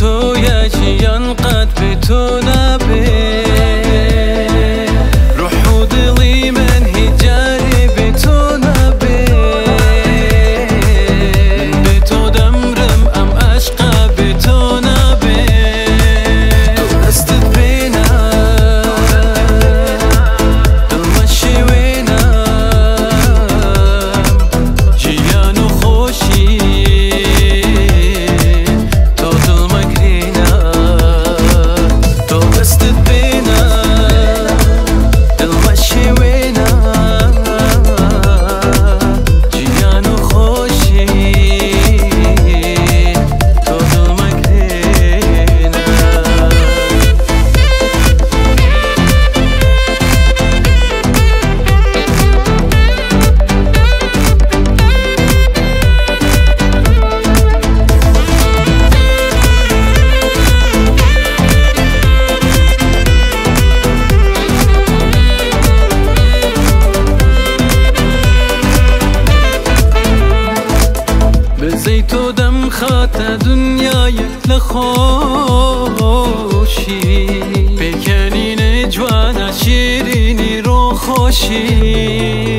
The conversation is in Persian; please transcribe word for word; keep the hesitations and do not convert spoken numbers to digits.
تو یجیان قد به تو نبه روح و دلی من هیجاری به تو نبه من به تو دمرم ام عشقا به تو نبه تو دستت بینم دل مشی وینم جیان و خوشی تو دل مگرینم تو دستت بینم دل مشی وینم جیان و خوشی تو دل مگرینم بزی تو دم خاط دنیای لخوشی بکنین جوانا شیرینی رو خوشی